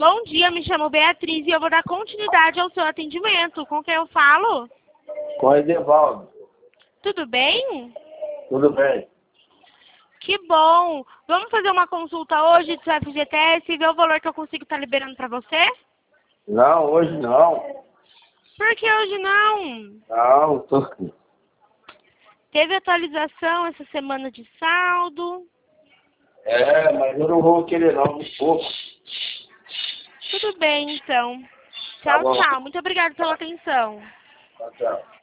Bom dia, me chamo Beatriz e eu vou dar continuidade ao seu atendimento. Com quem eu falo? Com o Edevaldo. Tudo bem? Tudo bem. Que bom! Vamos fazer uma consulta hoje do seu FGTS e ver o valor que eu consigo estar liberando para você? Não, hoje não. Por que hoje não? Não, tô... Teve atualização essa semana de saldo. Mas eu não vou querer não, um pouco. Tudo bem, então. Tá Tchau, bom. tchau. Muito obrigada pela atenção. Tchau, tchau.